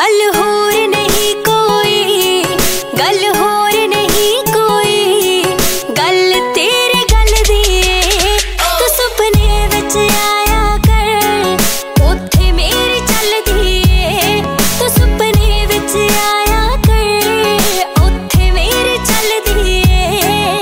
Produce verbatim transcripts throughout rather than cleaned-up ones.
गल होर नहीं कोई, गल होर नहीं कोई, गल तेरे गल दी ए। तू सुपने विच आया कर उत्थे मेरी चलदी ए। तू सुपने विच आया कर उत्थे मेरी चलदी ए।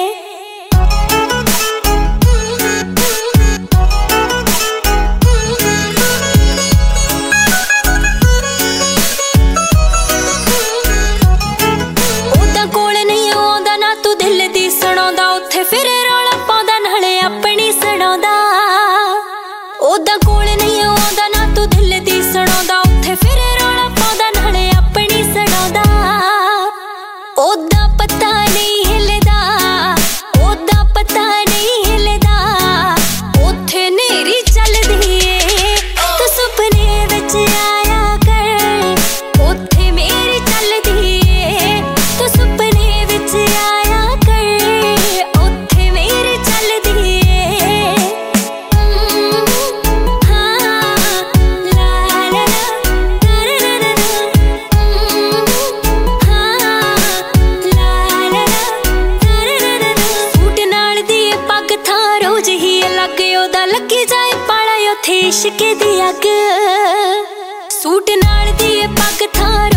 फिर रौला पाउंदा नाले अपनी सुणाउंदा, ओदा कोल नहीं आउंदा ना तू दिल दी सुणाउंदा। उत्थे फिर रौला पाउंदा नाले अपनी सुणाउंदा। ओदा पता नहीं हिलदा, ओदा पता नहीं हिलदा, उत्थे नेरी चलदी ए। तू सुपने विच आया कर उत्थे मेरी चलदी ए। तू सुपने विच आया लगी जाए पाला उथे इश्क दी अग। सूट नाल दी पग थां